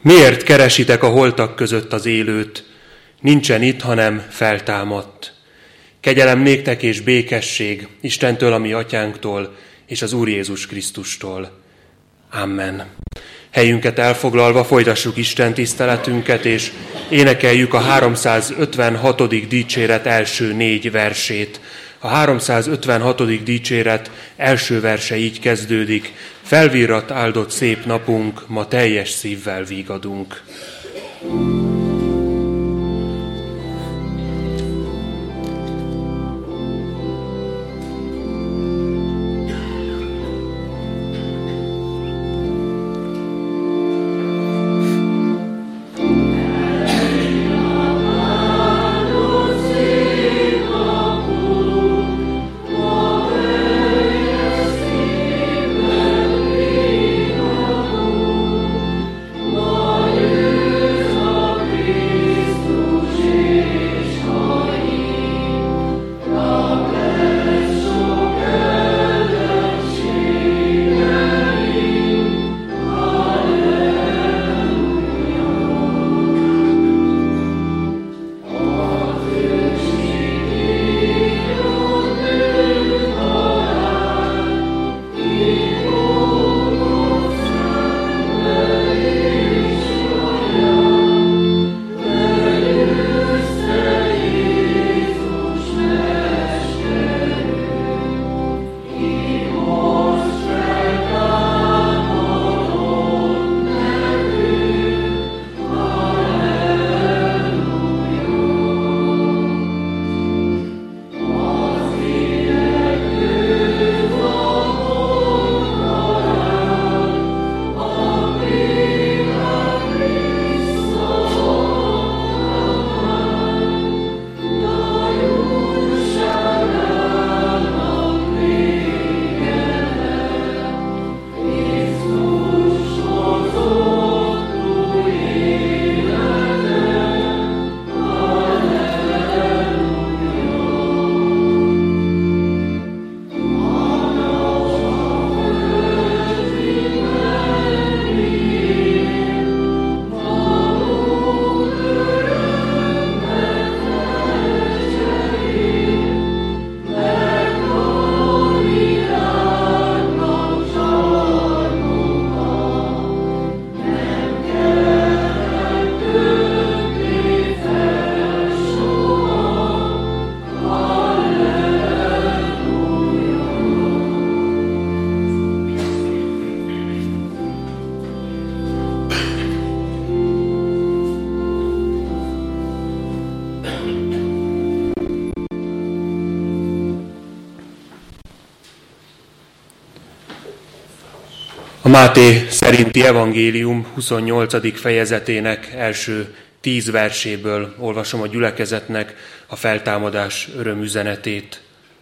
Miért keresitek a holtak között az élőt? Nincsen itt, hanem feltámadt. Kegyelem néktek és békesség Istentől, a mi atyánktól, és az Úr Jézus Krisztustól. Amen. Helyünket elfoglalva folytassuk Isten tiszteletünket, és énekeljük a 356. dicséret első 4 versét. A 356. dicséret első verse így kezdődik: felvirrat áldott szép napunk, ma teljes szívvel vígadunk. A Máté szerinti evangélium 28. fejezetének első 10 verséből olvasom a gyülekezetnek a feltámadás örömüzenetét.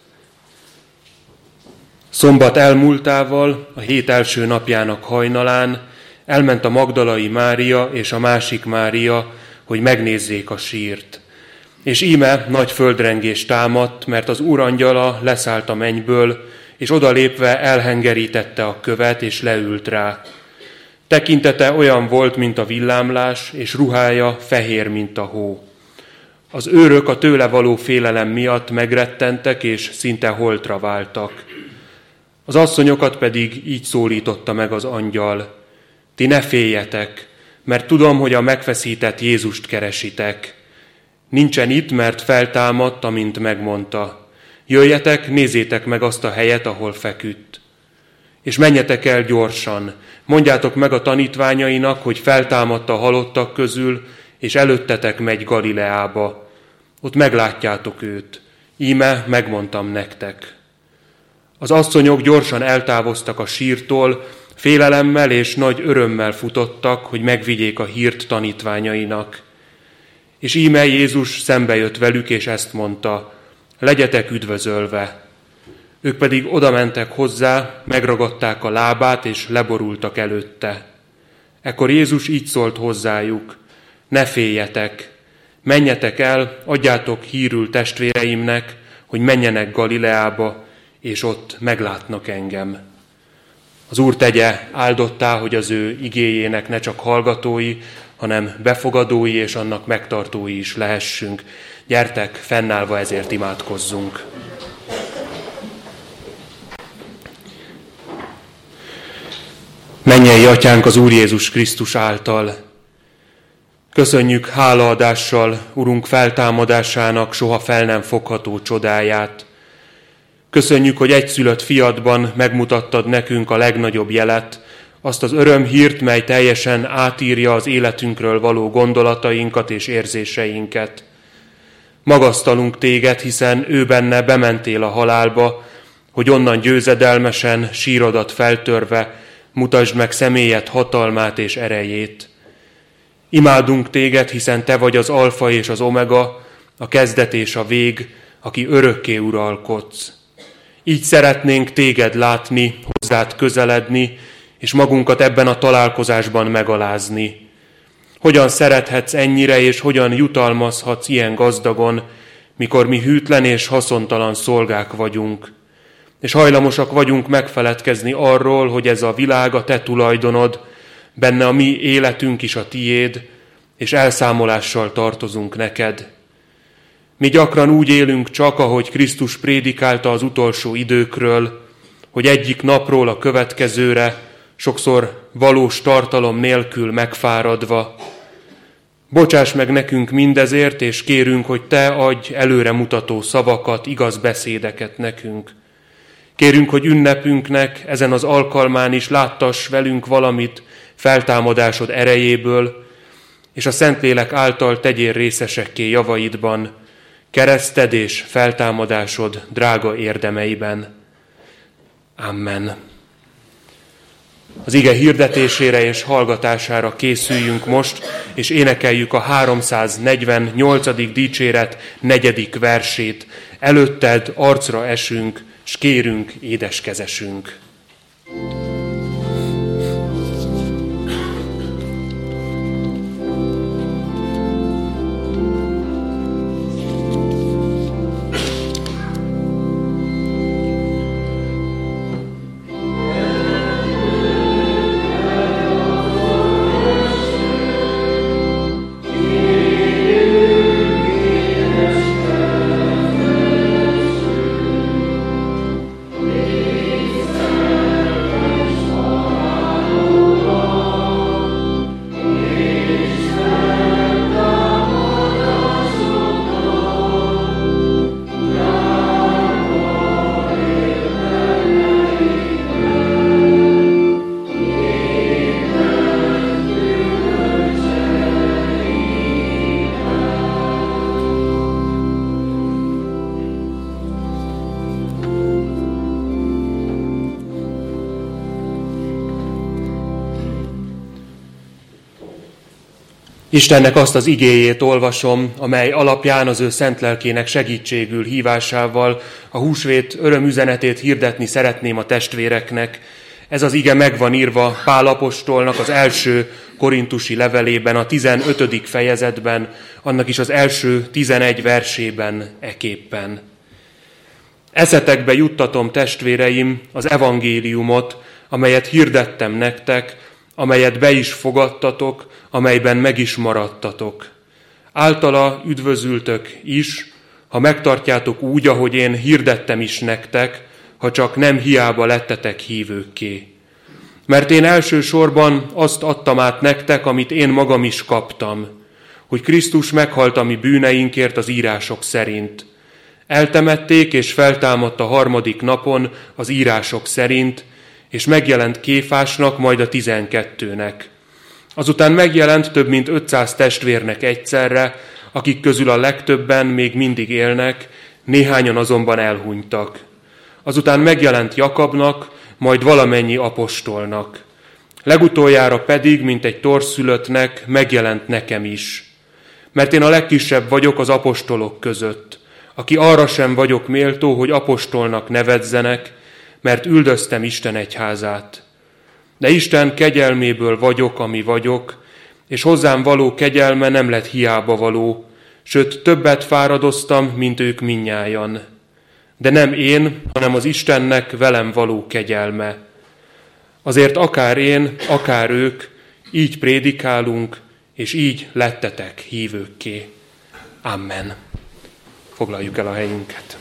Szombat elmúltával, a hét első napjának hajnalán elment a magdalai Mária és a másik Mária, hogy megnézzék a sírt. És íme nagy földrengés támadt, mert az Úr angyala leszállt a mennyből, és odalépve elhengerítette a követ, és leült rá. Tekintete olyan volt, mint a villámlás, és ruhája fehér, mint a hó. Az őrök a tőle való félelem miatt megrettentek, és szinte holtra váltak. Az asszonyokat pedig így szólította meg az angyal: ti ne féljetek, mert tudom, hogy a megfeszített Jézust keresitek. Nincsen itt, mert feltámadt, amint megmondta. Jöjjetek, nézzétek meg azt a helyet, ahol feküdt. És menjetek el gyorsan, mondjátok meg a tanítványainak, hogy feltámadt a halottak közül, és előttetek megy Galileába. Ott meglátjátok őt. Íme megmondtam nektek. Az asszonyok gyorsan eltávoztak a sírtól, félelemmel és nagy örömmel futottak, hogy megvigyék a hírt tanítványainak. És íme Jézus szembe jött velük, és ezt mondta: legyetek üdvözölve. Ők pedig odamentek hozzá, megragadták a lábát, és leborultak előtte. Ekkor Jézus így szólt hozzájuk: ne féljetek, menjetek el, adjátok hírül testvéreimnek, hogy menjenek Galileába, és ott meglátnak engem. Az Úr tegye áldottá, hogy az ő igéjének ne csak hallgatói, hanem befogadói és annak megtartói is lehessünk. Gyertek, fennállva ezért imádkozzunk. Mennyei Atyánk az Úr Jézus Krisztus által. Köszönjük hálaadással Urunk feltámadásának soha fel nem fogható csodáját. Köszönjük, hogy egyszülött fiadban megmutattad nekünk a legnagyobb jelet, azt az örömhírt, mely teljesen átírja az életünkről való gondolatainkat és érzéseinket. Magasztalunk téged, hiszen ő benne bementél a halálba, hogy onnan győzedelmesen, sírodat feltörve mutasd meg személyed hatalmát és erejét. Imádunk téged, hiszen te vagy az alfa és az omega, a kezdet és a vég, aki örökké uralkodsz. Így szeretnénk téged látni, hozzád közeledni, és magunkat ebben a találkozásban megalázni. Hogyan szerethetsz ennyire, és hogyan jutalmazhatsz ilyen gazdagon, mikor mi hűtlen és haszontalan szolgák vagyunk, és hajlamosak vagyunk megfeledkezni arról, hogy ez a világ a te tulajdonod, benne a mi életünk is a tiéd, és elszámolással tartozunk neked. Mi gyakran úgy élünk csak, ahogy Krisztus prédikálta az utolsó időkről, hogy egyik napról a következőre, sokszor valós tartalom nélkül megfáradva. Bocsáss meg nekünk mindezért, és kérünk, hogy te adj előremutató szavakat, igaz beszédeket nekünk. Kérünk, hogy ünnepünknek ezen az alkalmán is láttass velünk valamit feltámadásod erejéből, és a Szentlélek által tegyél részesekké javaidban, kereszted és feltámadásod drága érdemeiben. Amen. Az ige hirdetésére és hallgatására készüljünk most, és énekeljük a 348. dicséret 4. versét. Előtted arcra esünk, s kérünk édeskezesünk. Istennek azt az igéjét olvasom, amely alapján az ő szent lelkének segítségül hívásával a húsvét örömüzenetét hirdetni szeretném a testvéreknek. Ez az ige meg van írva Pál apostolnak az első korintusi levelében, a 15. fejezetben, annak is az első 11 versében eképpen. Eszetekbe juttatom, testvéreim, az evangéliumot, amelyet hirdettem nektek, amelyet be is fogadtatok, amelyben meg is maradtatok. Általa üdvözültök is, ha megtartjátok úgy, ahogy én hirdettem is nektek, ha csak nem hiába lettetek hívőkké. Mert én elsősorban azt adtam át nektek, amit én magam is kaptam, hogy Krisztus meghalt a mi bűneinkért az írások szerint. Eltemették és feltámadt a harmadik napon az írások szerint, és megjelent Kéfásnak, majd a 12-nek. Azután megjelent több mint 500 testvérnek egyszerre, akik közül a legtöbben még mindig élnek, néhányan azonban elhunytak. Azután megjelent Jakabnak, majd valamennyi apostolnak. Legutoljára pedig, mint egy torszülöttnek, megjelent nekem is. Mert én a legkisebb vagyok az apostolok között, aki arra sem vagyok méltó, hogy apostolnak nevezzenek, mert üldöztem Isten egyházát. De Isten kegyelméből vagyok, ami vagyok, és hozzám való kegyelme nem lett hiába való, sőt többet fáradoztam, mint ők mindnyájan. De nem én, hanem az Istennek velem való kegyelme. Azért akár én, akár ők, így prédikálunk, és így lettetek hívőkké. Amen. Foglaljuk el a helyünket.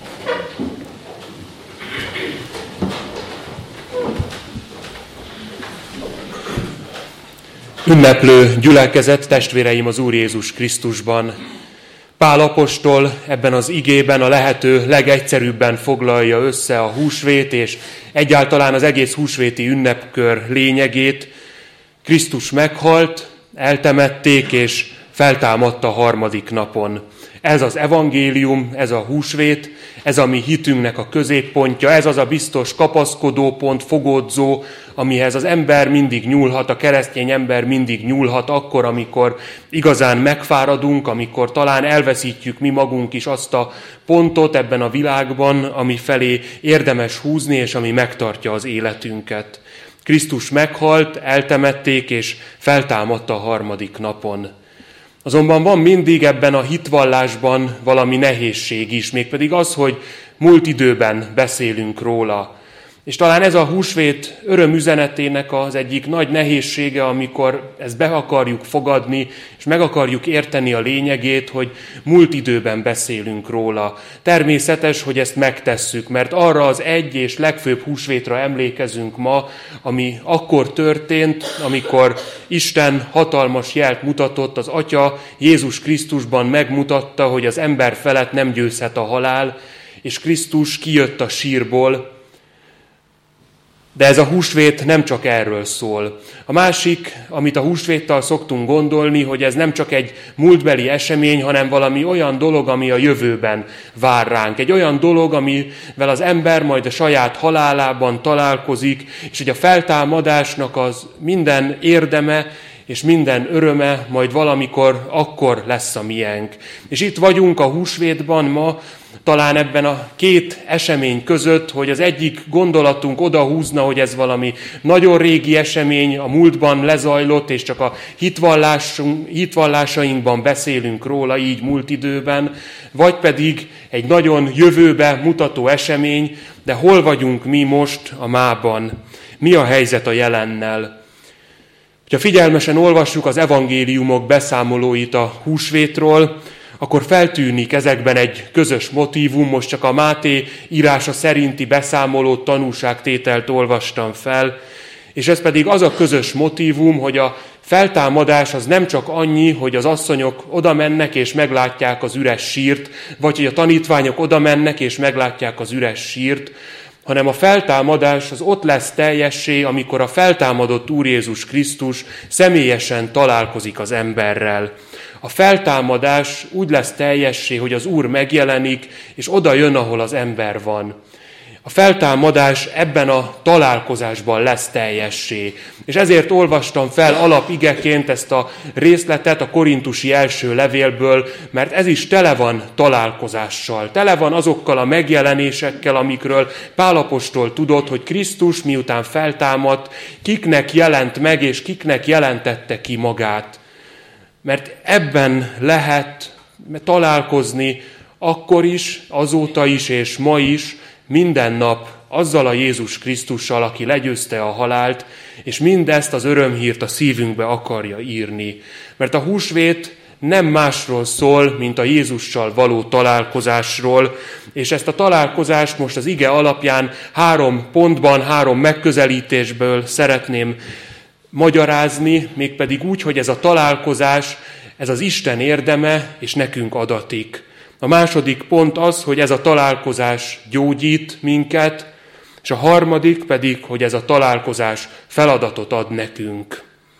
Ünneplő gyülekezet, testvéreim az Úr Jézus Krisztusban. Pál apostol ebben az igében a lehető legegyszerűbben foglalja össze a húsvét és egyáltalán az egész húsvéti ünnepkör lényegét. Krisztus meghalt, eltemették és feltámadta harmadik napon. Ez az evangélium, ez a húsvét, ez a mi hitünknek a középpontja, ez az a biztos kapaszkodópont, fogódzó, amihez az ember mindig nyúlhat, a keresztény ember mindig nyúlhat akkor, amikor igazán megfáradunk, amikor talán elveszítjük mi magunk is azt a pontot ebben a világban, ami felé érdemes húzni, és ami megtartja az életünket. Krisztus meghalt, eltemették, és feltámadta a harmadik napon. Azonban van mindig ebben a hitvallásban valami nehézség is, mégpedig az, hogy múlt időben beszélünk róla. És talán ez a húsvét örömüzenetének az egyik nagy nehézsége, amikor ezt be akarjuk fogadni, és meg akarjuk érteni a lényegét, hogy múlt időben beszélünk róla. Természetes, hogy ezt megtesszük, mert arra az egy és legfőbb húsvétra emlékezünk ma, ami akkor történt, amikor Isten hatalmas jelt mutatott, az Atya Jézus Krisztusban megmutatta, hogy az ember felett nem győzhet a halál, és Krisztus kijött a sírból. De ez a húsvét nem csak erről szól. A másik, amit a húsvéttal szoktunk gondolni, hogy ez nem csak egy múltbeli esemény, hanem valami olyan dolog, ami a jövőben vár ránk. Egy olyan dolog, amivel az ember majd a saját halálában találkozik, és hogy a feltámadásnak az minden érdeme és minden öröme majd valamikor akkor lesz a miénk. És itt vagyunk a húsvétban ma, talán ebben a két esemény között, hogy az egyik gondolatunk odahúzna, hogy ez valami nagyon régi esemény, a múltban lezajlott, és csak a hitvallásainkban beszélünk róla, így múlt időben, vagy pedig egy nagyon jövőbe mutató esemény, de hol vagyunk mi most a mában? Mi a helyzet a jelennel? Ha figyelmesen olvassuk az evangéliumok beszámolóit a húsvétről, akkor feltűnik ezekben egy közös motívum, most csak a Máté írása szerinti beszámolót, tanúságtételt olvastam fel, és ez pedig az a közös motívum, hogy a feltámadás az nem csak annyi, hogy az asszonyok oda mennek és meglátják az üres sírt, vagy hogy a tanítványok oda mennek és meglátják az üres sírt, hanem a feltámadás az ott lesz teljessé, amikor a feltámadott Úr Jézus Krisztus személyesen találkozik az emberrel. A feltámadás úgy lesz teljessé, hogy az Úr megjelenik, és oda jön, ahol az ember van. A feltámadás ebben a találkozásban lesz teljessé. És ezért olvastam fel alapigeként ezt a részletet a korintusi első levélből, mert ez is tele van találkozással. Tele van azokkal a megjelenésekkel, amikről Pál apostol tudott, hogy Krisztus miután feltámadt, kiknek jelent meg, és kiknek jelentette ki magát. Mert ebben lehet találkozni akkor is, azóta is és ma is, minden nap azzal a Jézus Krisztussal, aki legyőzte a halált, és mindezt az örömhírt a szívünkbe akarja írni. Mert a húsvét nem másról szól, mint a Jézussal való találkozásról, és ezt a találkozást most az ige alapján 3 pontban, 3 megközelítésből szeretném magyarázni, mégpedig úgy, hogy ez a találkozás, ez az Isten érdeme, és nekünk adatik. A második pont az, hogy ez a találkozás gyógyít minket, és a harmadik pedig, hogy ez a találkozás feladatot ad nekünk.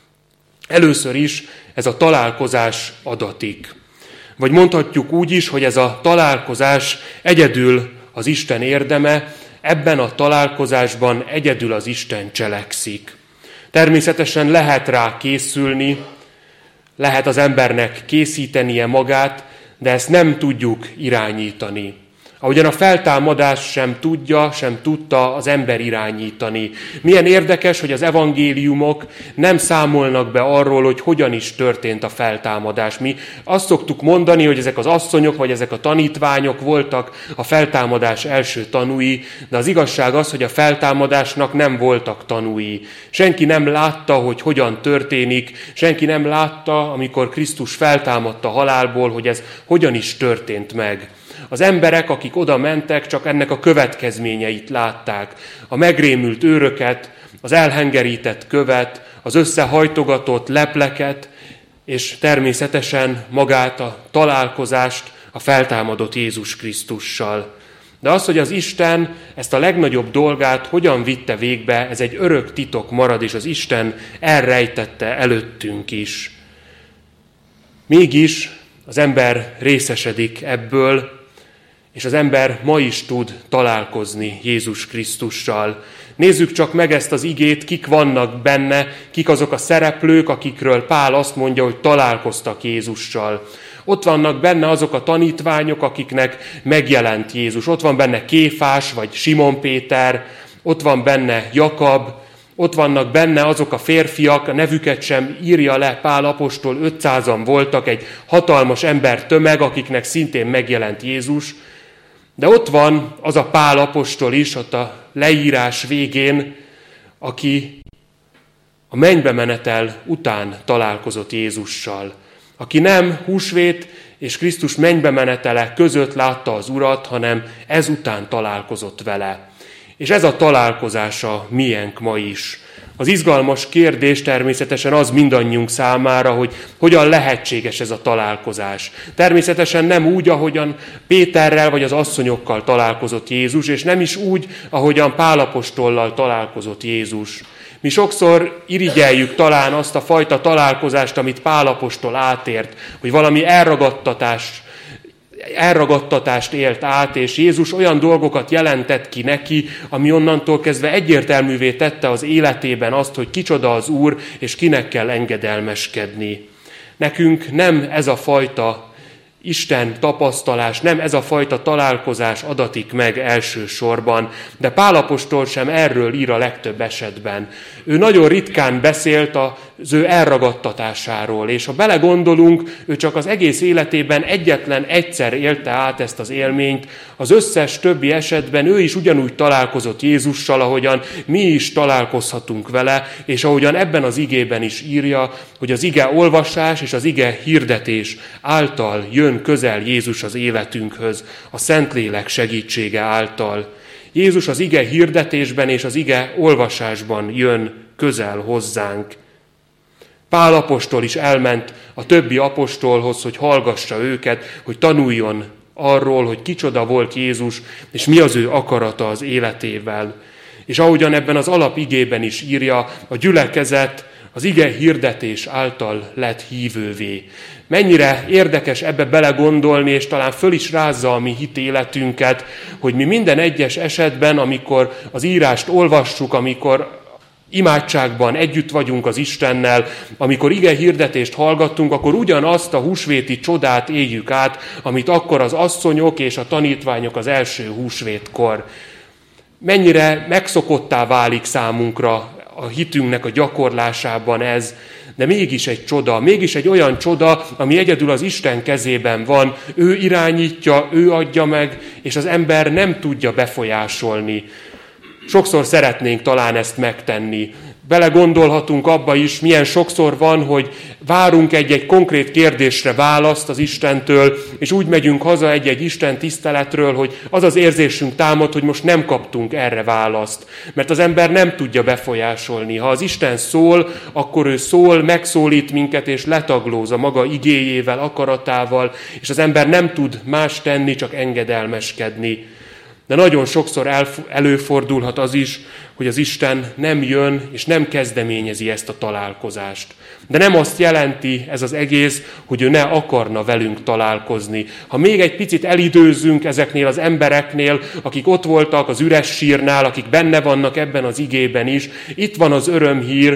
Először is ez a találkozás adatik. Vagy mondhatjuk úgy is, hogy ez a találkozás egyedül az Isten érdeme, ebben a találkozásban egyedül az Isten cselekszik. Természetesen lehet rá készülni, lehet az embernek készítenie magát, de ezt nem tudjuk irányítani. Ahogyan a feltámadás sem tudta az ember irányítani. Milyen érdekes, hogy az evangéliumok nem számolnak be arról, hogy hogyan is történt a feltámadás. Mi azt szoktuk mondani, hogy ezek az asszonyok, vagy ezek a tanítványok voltak a feltámadás első tanúi, de az igazság az, hogy a feltámadásnak nem voltak tanúi. Senki nem látta, hogy hogyan történik, senki nem látta, amikor Krisztus feltámadt a halálból, hogy ez hogyan is történt meg. Az emberek, akik oda mentek, csak ennek a következményeit látták. A megrémült őröket, az elhengerített követ, az összehajtogatott lepleket, és természetesen magát a találkozást a feltámadott Jézus Krisztussal. De az, hogy az Isten ezt a legnagyobb dolgát hogyan vitte végbe, ez egy örök titok marad, és az Isten elrejtette előttünk is. Mégis az ember részesedik ebből, és az ember ma is tud találkozni Jézus Krisztussal. Nézzük csak meg ezt az igét, kik vannak benne, kik azok a szereplők, akikről Pál azt mondja, hogy találkoztak Jézussal. Ott vannak benne azok a tanítványok, akiknek megjelent Jézus. Ott van benne Kéfás vagy Simon Péter, ott van benne Jakab, ott vannak benne azok a férfiak, a nevüket sem írja le Pál apostol, 500-an voltak, egy hatalmas embertömeg, akiknek szintén megjelent Jézus. De ott van az a Pál apostol is, ott a leírás végén, aki a mennybe menetel után találkozott Jézussal. Aki nem húsvét és Krisztus mennybe menetele között látta az Urat, hanem ezután találkozott vele. És ez a találkozása miénk ma is. Az izgalmas kérdés természetesen az mindannyiunk számára, hogy hogyan lehetséges ez a találkozás. Természetesen nem úgy, ahogyan Péterrel vagy az asszonyokkal találkozott Jézus, és nem is úgy, ahogyan Pál apostollal találkozott Jézus. Mi sokszor irigyeljük talán azt a fajta találkozást, amit Pál apostol átért, hogy valami elragadtatást élt át, és Jézus olyan dolgokat jelentett ki neki, ami onnantól kezdve egyértelművé tette az életében azt, hogy kicsoda az Úr, és kinek kell engedelmeskedni. Nekünk nem ez a fajta Isten tapasztalás, nem ez a fajta találkozás adatik meg elsősorban, de Pál apostol sem erről ír a legtöbb esetben. Ő nagyon ritkán beszélt az ő elragadtatásáról, és ha belegondolunk, ő csak az egész életében egyetlen egyszer élte át ezt az élményt, az összes többi esetben ő is ugyanúgy találkozott Jézussal, ahogyan mi is találkozhatunk vele, és ahogyan ebben az igében is írja, hogy az ige olvasás és az ige hirdetés által jön közel Jézus az életünkhöz, a Szentlélek segítsége által. Jézus az ige hirdetésben és az ige olvasásban jön közel hozzánk. Pál apostol is elment a többi apostolhoz, hogy hallgassa őket, hogy tanuljon arról, hogy kicsoda volt Jézus, és mi az ő akarata az életével. És ahogyan ebben az alapigében is írja, a gyülekezet az ige hirdetés által lett hívővé. Mennyire érdekes ebbe belegondolni, és talán föl is rázza a mi hitéletünket, hogy mi minden egyes esetben, amikor az írást olvassuk, amikor imádságban együtt vagyunk az Istennel, amikor ige hirdetést hallgattunk, akkor ugyanazt a húsvéti csodát éljük át, amit akkor az asszonyok és a tanítványok az első húsvétkor. Mennyire megszokottá válik számunkra a hitünknek a gyakorlásában ez, de mégis egy csoda, mégis egy olyan csoda, ami egyedül az Isten kezében van. Ő irányítja, ő adja meg, és az ember nem tudja befolyásolni. Sokszor szeretnénk talán ezt megtenni. Belegondolhatunk abba is, milyen sokszor van, hogy várunk egy-egy konkrét kérdésre választ az Istentől, és úgy megyünk haza egy-egy Isten tiszteletről, hogy az az érzésünk támad, hogy most nem kaptunk erre választ. Mert az ember nem tudja befolyásolni. Ha az Isten szól, akkor ő szól, megszólít minket, és letaglóz a maga igéjével, akaratával, és az ember nem tud más tenni, csak engedelmeskedni. De nagyon sokszor előfordulhat az is, hogy az Isten nem jön és nem kezdeményezi ezt a találkozást. De nem azt jelenti ez az egész, hogy ő ne akarna velünk találkozni. Ha még egy picit elidőzzünk ezeknél az embereknél, akik ott voltak az üres sírnál, akik benne vannak ebben az igében is, itt van az örömhír,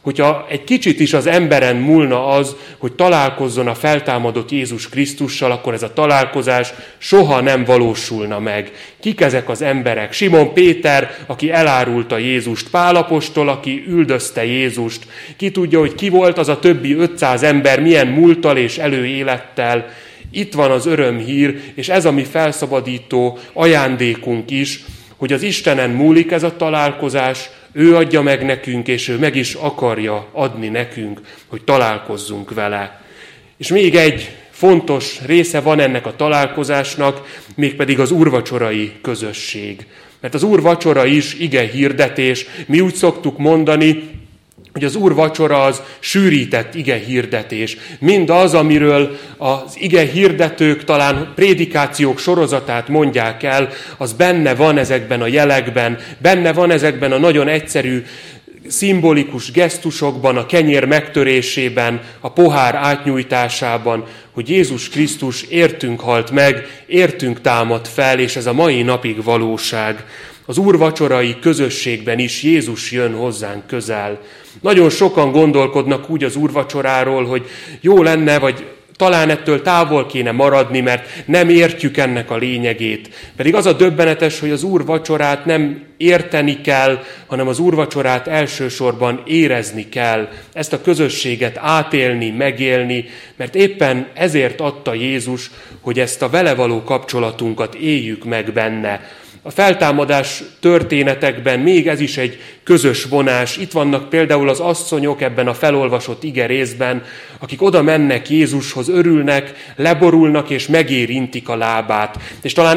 Hogyha egy kicsit is az emberen múlna az, hogy találkozzon a feltámadott Jézus Krisztussal, akkor ez a találkozás soha nem valósulna meg. Kik ezek az emberek? Simon Péter, aki elárulta Jézust, Pál apostol, aki üldözte Jézust. Ki tudja, hogy ki volt az a többi 500 ember, milyen múlttal és előélettel. Itt van az örömhír, és ez a mi felszabadító ajándékunk is, hogy az Istenen múlik ez a találkozás, ő adja meg nekünk, és ő meg is akarja adni nekünk, hogy találkozzunk vele. És még egy fontos része van ennek a találkozásnak, mégpedig az úrvacsorai közösség. Mert az úrvacsora is ige hirdetés. Mi úgy szoktuk mondani, hogy az úrvacsora az sűrített ige hirdetés. Mindaz, amiről az ige hirdetők talán prédikációk sorozatát mondják el, az benne van ezekben a jelekben, benne van ezekben a nagyon egyszerű, szimbolikus gesztusokban, a kenyér megtörésében, a pohár átnyújtásában, hogy Jézus Krisztus értünk halt meg, értünk támad fel, és ez a mai napig valóság. Az úrvacsorai közösségben is Jézus jön hozzánk közel. Nagyon sokan gondolkodnak úgy az úrvacsoráról, hogy jó lenne, vagy talán ettől távol kéne maradni, mert nem értjük ennek a lényegét. Pedig az a döbbenetes, hogy az úrvacsorát nem érteni kell, hanem az úrvacsorát elsősorban érezni kell. Ezt a közösséget átélni, megélni, mert éppen ezért adta Jézus, hogy ezt a vele való kapcsolatunkat éljük meg benne. A feltámadás történetekben még ez is egy közös vonás. Itt vannak például az asszonyok ebben a felolvasott ige részben, akik oda mennek Jézushoz, örülnek, leborulnak és megérintik a lábát. És talán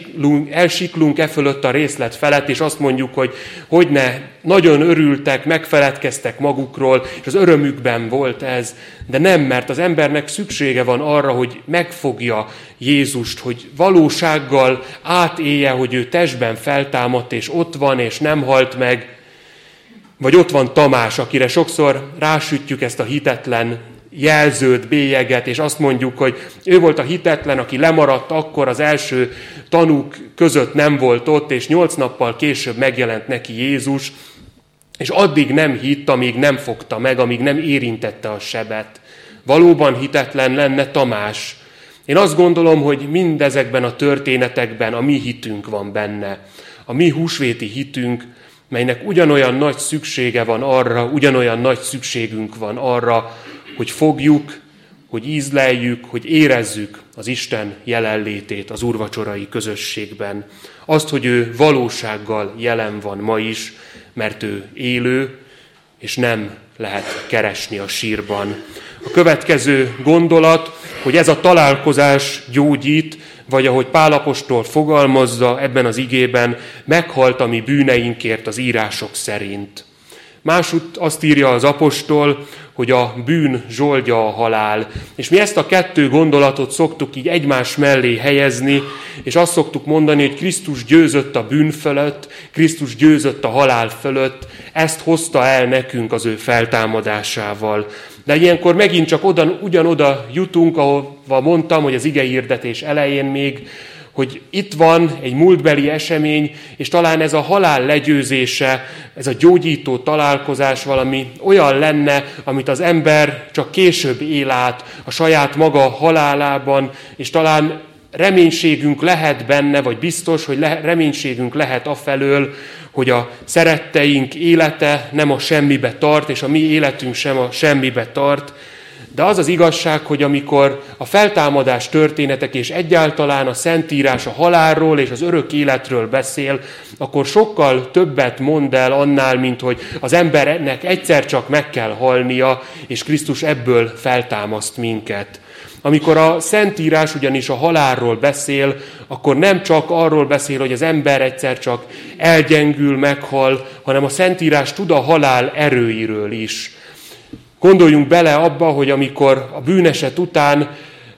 elsiklunk e fölött a részlet felett, és azt mondjuk, hogy ne, nagyon örültek, megfeledkeztek magukról, és az örömükben volt ez. De nem, mert az embernek szüksége van arra, hogy megfogja Jézust, hogy valósággal átélje, hogy ő testben feltámadt, és ott van, és nem halt meg. Vagy ott van Tamás, akire sokszor rásütjük ezt a hitetlen jelzőt, bélyeget, és azt mondjuk, hogy ő volt a hitetlen, aki lemaradt, akkor az első tanúk között nem volt ott, és 8 nappal később megjelent neki Jézus, és addig nem hitt, amíg nem fogta meg, amíg nem érintette a sebet. Valóban hitetlen lenne Tamás. Én azt gondolom, hogy mindezekben a történetekben a mi hitünk van benne. A mi húsvéti hitünk, melynek ugyanolyan nagy szüksége van arra, ugyanolyan nagy szükségünk van arra, hogy fogjuk, hogy ízleljük, hogy érezzük az Isten jelenlétét az úrvacsorai közösségben. Azt, hogy ő valósággal jelen van ma is, mert ő élő, és nem lehet keresni a sírban. A következő gondolat, hogy ez a találkozás gyógyít, vagy ahogy Pál apostol fogalmazza ebben az igében, meghalt a mi bűneinkért az írások szerint. Másút azt írja az apostol, hogy a bűn zsoldja a halál. És mi ezt a kettő gondolatot szoktuk így egymás mellé helyezni, és azt szoktuk mondani, hogy Krisztus győzött a bűn fölött, Krisztus győzött a halál fölött, ezt hozta el nekünk az ő feltámadásával. De ilyenkor megint csak ugyanoda jutunk, ahova mondtam, hogy az igehirdetés elején még, hogy itt van egy múltbeli esemény, és talán ez a halál legyőzése, ez a gyógyító találkozás valami olyan lenne, amit az ember csak később él át a saját maga halálában, és talán reménységünk lehet benne, vagy biztos, hogy reménységünk lehet afelől, hogy a szeretteink élete nem a semmibe tart, és a mi életünk sem a semmibe tart. De az az igazság, hogy amikor a feltámadás történetek és egyáltalán a Szentírás a halálról és az örök életről beszél, akkor sokkal többet mond el annál, mint hogy az embernek egyszer csak meg kell halnia, és Krisztus ebből feltámaszt minket. Amikor a Szentírás ugyanis a halálról beszél, akkor nem csak arról beszél, hogy az ember egyszer csak elgyengül, meghal, hanem a Szentírás tud a halál erőiről is. Gondoljunk bele abba, hogy amikor a bűneset után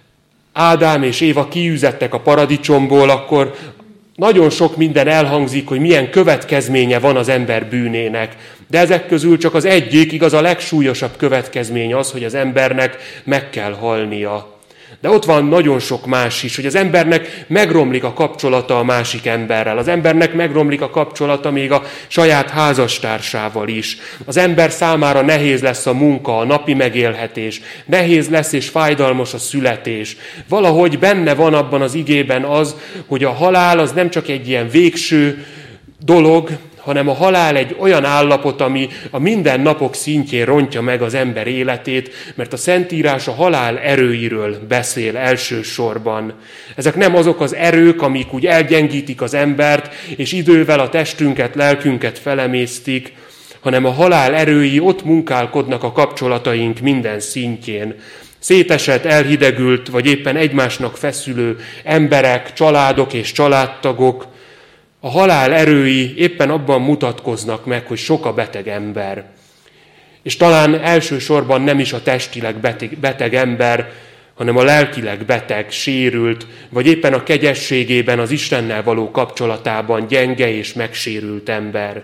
Ádám és Éva kiűzettek a paradicsomból, akkor nagyon sok minden elhangzik, hogy milyen következménye van az ember bűnének. De ezek közül csak az egyik, igaz, a legsúlyosabb következmény az, hogy az embernek meg kell halnia. De ott van nagyon sok más is, hogy az embernek megromlik a kapcsolata a másik emberrel. Az embernek megromlik a kapcsolata még a saját házastársával is. Az ember számára nehéz lesz a munka, a napi megélhetés. Nehéz lesz és fájdalmas a születés. Valahogy benne van abban az igében az, hogy a halál az nem csak egy ilyen végső dolog, hanem a halál egy olyan állapot, ami a mindennapok szintjén rontja meg az ember életét, mert a Szentírás a halál erőiről beszél elsősorban. Ezek nem azok az erők, amik úgy elgyengítik az embert, és idővel a testünket, lelkünket felemésztik, hanem a halál erői ott munkálkodnak a kapcsolataink minden szintjén. Szétesett, elhidegült, vagy éppen egymásnak feszülő emberek, családok és családtagok, a halál erői éppen abban mutatkoznak meg, hogy sok a beteg ember. És talán elsősorban nem is a testileg beteg ember, hanem a lelkileg beteg, sérült, vagy éppen a kegyességében, az Istennel való kapcsolatában gyenge és megsérült ember.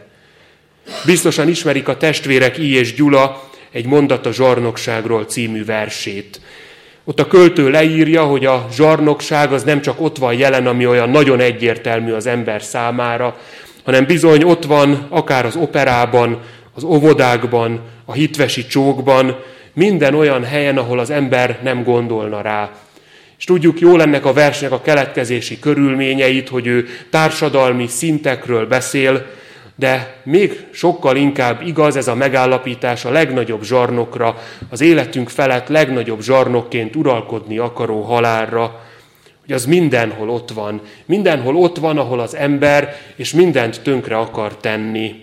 Biztosan ismerik a testvérek I. és Gyula egy Mondat a zsarnokságról című versét. Ott a költő leírja, hogy a zsarnokság az nem csak ott van jelen, ami olyan nagyon egyértelmű az ember számára, hanem bizony ott van akár az operában, az óvodákban, a hitvesi csókban, minden olyan helyen, ahol az ember nem gondolna rá. És tudjuk jól ennek a versnek a keletkezési körülményeit, hogy ő társadalmi szintekről beszél, de még sokkal inkább igaz ez a megállapítás a legnagyobb zsarnokra, az életünk felett legnagyobb zsarnokként uralkodni akaró halálra, hogy az mindenhol ott van. Mindenhol ott van, ahol az ember és mindent tönkre akar tenni.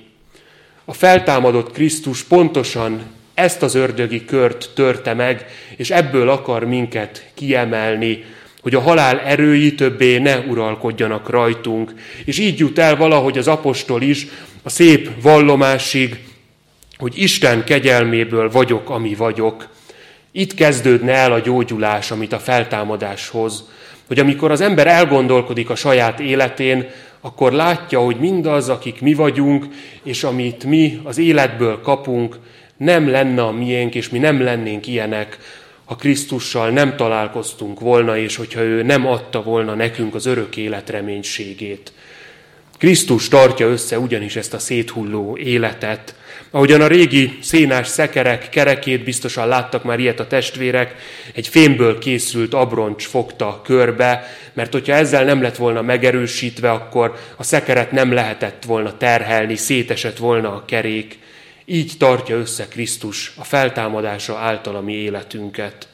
A feltámadott Krisztus pontosan ezt az ördögi kört törte meg, és ebből akar minket kiemelni, hogy a halál erői többé ne uralkodjanak rajtunk. És így jut el valahogy az apostol is a szép vallomásig, hogy Isten kegyelméből vagyok, ami vagyok. Itt kezdődne el a gyógyulás, amit a feltámadás hoz. Hogy amikor az ember elgondolkodik a saját életén, akkor látja, hogy mindaz, akik mi vagyunk, és amit mi az életből kapunk, nem lenne a miénk, és mi nem lennénk ilyenek, ha Krisztussal nem találkoztunk volna, és hogyha ő nem adta volna nekünk az örök élet reménységét. Krisztus tartja össze ugyanis ezt a széthulló életet. Ahogyan a régi szénás szekerek kerekét, biztosan láttak már ilyet a testvérek, egy fémből készült abroncs fogta körbe, mert hogyha ezzel nem lett volna megerősítve, akkor a szekeret nem lehetett volna terhelni, szétesett volna a kerék. Így tartja össze Krisztus a feltámadása által a mi életünket.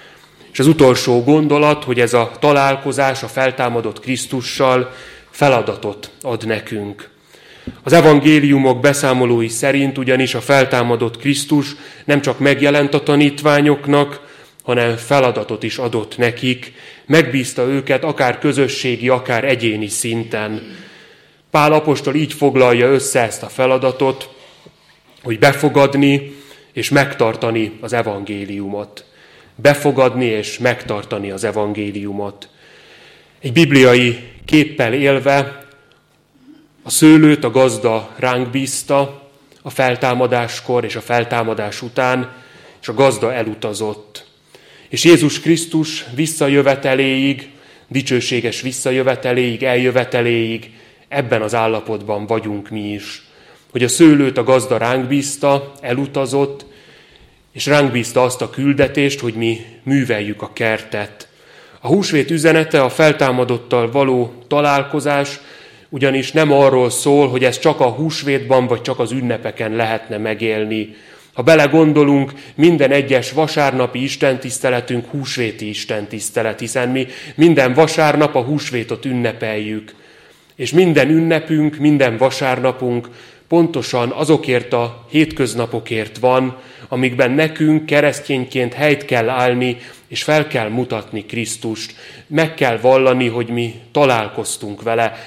És az utolsó gondolat, hogy ez a találkozás a feltámadott Krisztussal feladatot ad nekünk. Az evangéliumok beszámolói szerint ugyanis a feltámadott Krisztus nem csak megjelent a tanítványoknak, hanem feladatot is adott nekik, megbízta őket akár közösségi, akár egyéni szinten. Pál apostol így foglalja össze ezt a feladatot, hogy befogadni és megtartani az evangéliumot. Befogadni és megtartani az evangéliumot. Egy bibliai képpel élve a szőlőt a gazda ránk bízta a feltámadáskor és a feltámadás után, és a gazda elutazott. És Jézus Krisztus visszajöveteléig, dicsőséges visszajöveteléig, eljöveteléig ebben az állapotban vagyunk mi is. Hogy a szőlőt a gazda ránk bízta, elutazott, és ránk bízta azt a küldetést, hogy mi műveljük a kertet. A húsvét üzenete, a feltámadottal való találkozás ugyanis nem arról szól, hogy ez csak a húsvétban vagy csak az ünnepeken lehetne megélni. Ha belegondolunk, minden egyes vasárnapi istentiszteletünk húsvéti istentisztelet, hiszen mi minden vasárnap a húsvétot ünnepeljük. És minden ünnepünk, minden vasárnapunk pontosan azokért a hétköznapokért van, amikben nekünk keresztényként helyt kell állni, és fel kell mutatni Krisztust. Meg kell vallani, hogy mi találkoztunk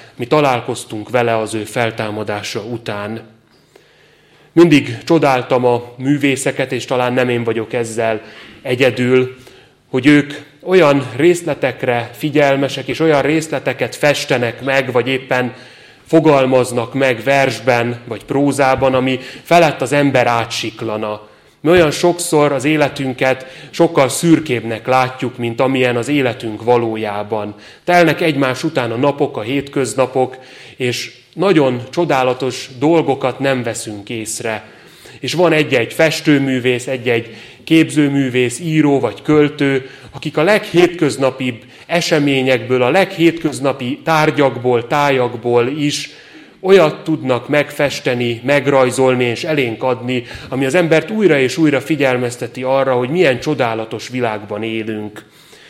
vele az ő feltámadása után. Mindig csodáltam a művészeket, és talán nem én vagyok ezzel egyedül, hogy ők olyan részletekre figyelmesek, és olyan részleteket festenek meg, vagy éppen fogalmaznak meg versben, vagy prózában, ami felett az ember átsiklana. Mi olyan sokszor az életünket sokkal szürkébbnek látjuk, mint amilyen az életünk valójában. Telnek egymás után a napok, a hétköznapok, és nagyon csodálatos dolgokat nem veszünk észre. És van egy-egy festőművész, egy-egy képzőművész, író vagy költő, akik a leghétköznapibb eseményekből, a leghétköznapi tárgyakból, tájakból is olyat tudnak megfesteni, megrajzolni és elénk adni, ami az embert újra és újra figyelmezteti arra, hogy milyen csodálatos világban élünk.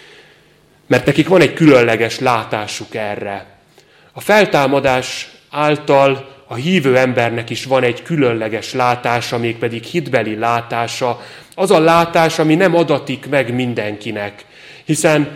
Mert nekik van egy különleges látásuk erre. A feltámadás által a hívő embernek is van egy különleges látása, mégpedig hitbeli látása. Az a látás, ami nem adatik meg mindenkinek. Hiszen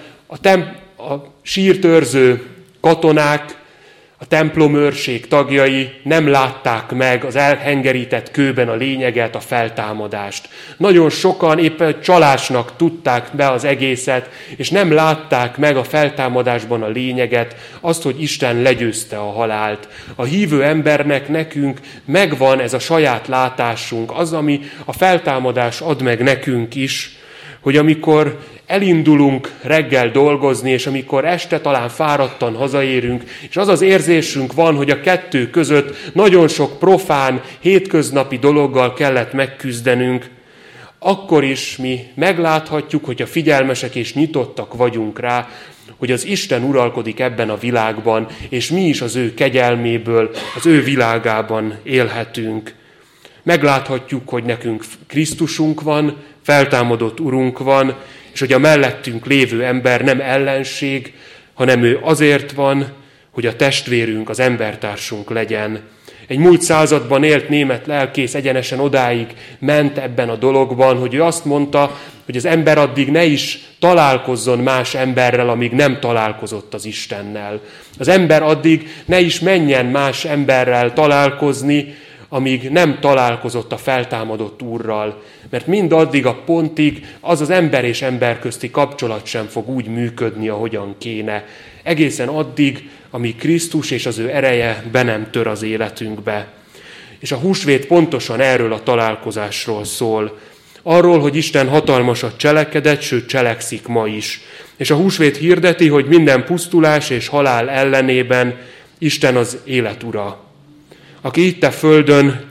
a sírtőrző katonák, a templomőrség tagjai nem látták meg az elhengerített kőben a lényeget, a feltámadást. Nagyon sokan éppen csalásnak tudták be az egészet, és nem látták meg a feltámadásban a lényeget, azt, hogy Isten legyőzte a halált. A hívő embernek, nekünk megvan ez a saját látásunk, az, ami a feltámadás ad meg nekünk is, hogy amikor elindulunk reggel dolgozni, és amikor este talán fáradtan hazaérünk, és az az érzésünk van, hogy a kettő között nagyon sok profán, hétköznapi dologgal kellett megküzdenünk, akkor is mi megláthatjuk, hogyha figyelmesek és nyitottak vagyunk rá, hogy az Isten uralkodik ebben a világban, és mi is az ő kegyelméből, az ő világában élhetünk. Megláthatjuk, hogy nekünk Krisztusunk van, feltámadott Urunk van, és hogy a mellettünk lévő ember nem ellenség, hanem ő azért van, hogy a testvérünk, az embertársunk legyen. Egy múlt században élt német lelkész egyenesen odáig ment ebben a dologban, hogy ő azt mondta, hogy az ember addig ne is találkozzon más emberrel, amíg nem találkozott az Istennel. Az ember addig ne is menjen más emberrel találkozni, amíg nem találkozott a feltámadott Úrral. Mert mindaddig a pontig az az ember és ember közti kapcsolat sem fog úgy működni, ahogyan kéne. Egészen addig, amíg Krisztus és az ő ereje be nem tör az életünkbe. És a húsvét pontosan erről a találkozásról szól. Arról, hogy Isten hatalmasat cselekedett, sőt cselekszik ma is. És a húsvét hirdeti, hogy minden pusztulás és halál ellenében Isten az élet ura, aki itt a földön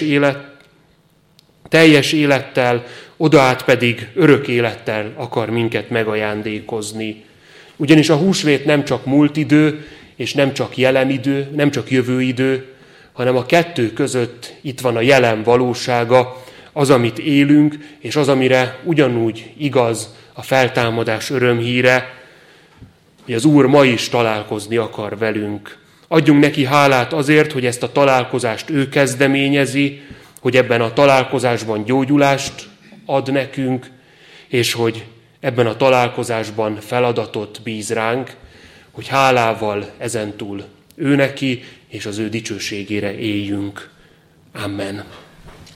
teljes élettel, odaát pedig örök élettel akar minket megajándékozni. Ugyanis a húsvét nem csak múlt idő, és nem csak jelen idő, nem csak jövő idő, hanem a kettő között itt van a jelen valósága, az, amit élünk, és az, amire ugyanúgy igaz a feltámadás örömhíre, hogy az Úr ma is találkozni akar velünk. Adjunk neki hálát azért, hogy ezt a találkozást ő kezdeményezi, hogy ebben a találkozásban gyógyulást ad nekünk, és hogy ebben a találkozásban feladatot bíz ránk, hogy hálával ezentúl ő neki és az ő dicsőségére éljünk. Amen.